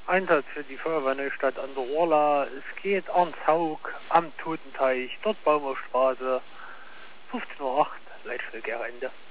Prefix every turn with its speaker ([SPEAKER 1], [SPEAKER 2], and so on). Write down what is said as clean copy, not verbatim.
[SPEAKER 1] Einsatz für die Feuerwehrstadt an der Orla. Es geht ans Haug am Totenteich, dort Baumerstraße, 15:08 Uhr, Leitstelle Gerende.